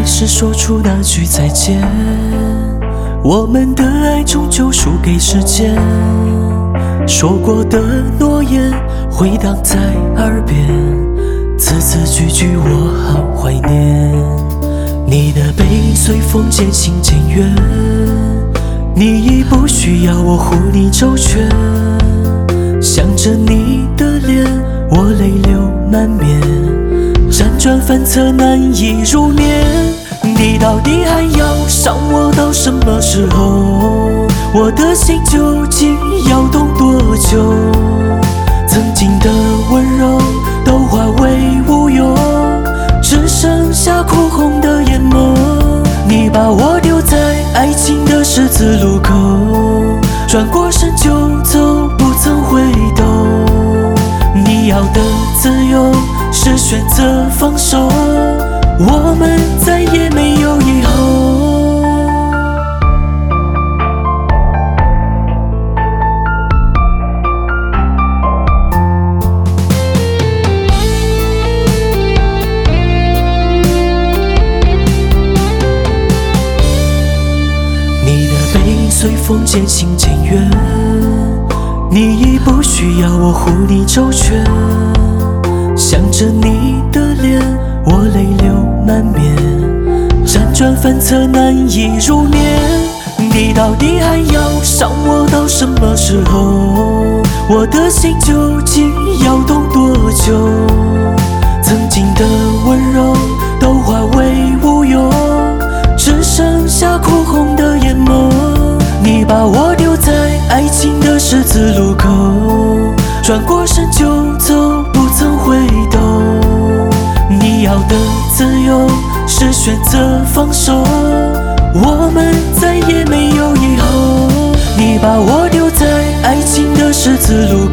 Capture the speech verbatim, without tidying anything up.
始说出那句再见，我们的爱终究输给时间，说过的诺言回荡在耳边，字字句句我好怀念。你的背影随风渐行渐远，你已不需要我护你周全，想着你的脸我泪流满面，辗转反侧难以入眠。你到底还要伤我到什么时候？我的心究竟要痛多久？曾经的温柔都化为乌有，只剩下哭红的眼眸。你把我丢在爱情的十字路口，转过身就走，不曾回头。你要的自由是选择放手，我们再也没有以后。你的背影随风渐行渐远，你已不需要我护你周全，想着你的脸我泪流满面，辗转反侧难以入眠。你到底还要伤我到什么时候？我的心究竟要痛多久？曾经的温柔都化为乌有，只剩下哭红的眼眸。你把我丢在爱情的十字路口，转过身就走，不曾回头。你要的自由是选择放手，我们再也没有以后。你把我丢在爱情的十字路